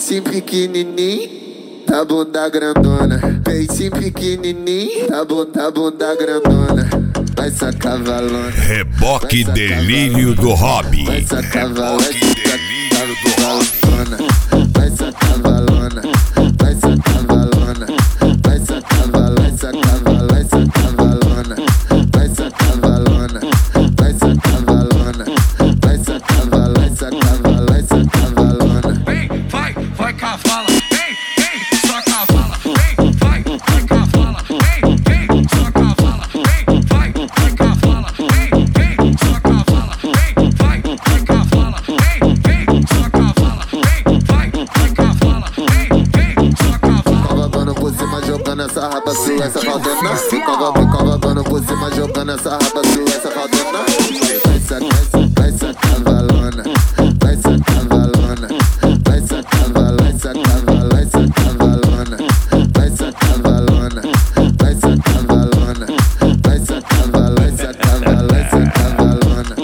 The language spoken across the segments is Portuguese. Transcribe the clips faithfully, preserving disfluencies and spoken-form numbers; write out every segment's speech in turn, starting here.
Peitinho pequenininho, tá bunda grandona. Peitinho pequenininho, tá bunda, bunda grandona. Vai sacar valona. Reboque delírio do hobby. Vai sacar valona. Reboque delírio do hobby. Vai sacar valona. Vai sacar valona. Vai sacar valona. Vai sacar valona. Vai sacar valona. Vai sacar valona. Vai sacar valona. Vai sacar valona. Vai sacar valona. Vem, vai, vai cavala. Vem, vem, só cavala. Vem, vai, vai cavala. Vem, vem, só cavala. Vem, vai, vai cavala. Vem, vem, só cavala. Vem, vai, vai cavala. Vem, vem, só cavala. Vem, vai, vai cavala. Vem, vem, só cavala. Cavabando por cima, jogando essa raba sua, essa faldena. Cavabando por cima, jogando essa raba sua, essa faldena. Vai sacar, vai sacar valona. Vai sacar valona. Vai sacar valona. Vai sacar valona. Vai sacar valona. Vai sacar valona. Vai sacar valona. Vai sacar valona. Vai sacar valona. Vai sacar valona.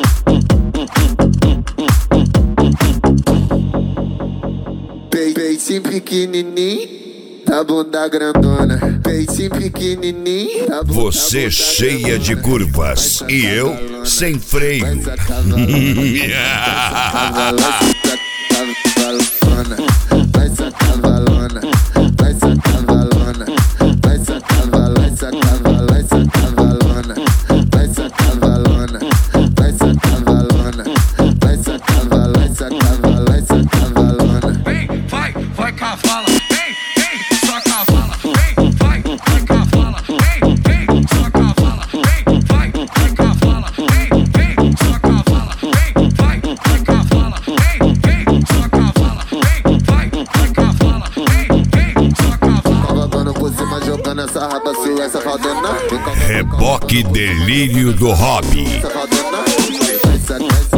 Peitinho pequenininho, tá bunda grandona. Peitinho pequenininho, tá bunda. Você cheia de curvas e eu sem freio. Vai sacar valona. Vai sacar valona. Vai sacar valona. Vai sacar valona. Vai sacar valona. Vai sacar valona. Vai sacar valona. Vai sacar valona. Vai sacar valona. Vai sacar valona. Vai sacar valona. Vem, vai, vai cavala. Vem, vem, só cavala. Vem, vai, vai cavala. Vem, vem, só cavala. Vem, vai, vai cavala. Vem, vem, só cavala. Vem, vai, vai cavala. Vem, vem, só cavala. Vem, vai, vai cavala. Vem, vem, só cavala. Cavabando por cima, jogando essa raba sua, essa faldena. Reboque delírio do hobby. Essa faldena. Vai sacar.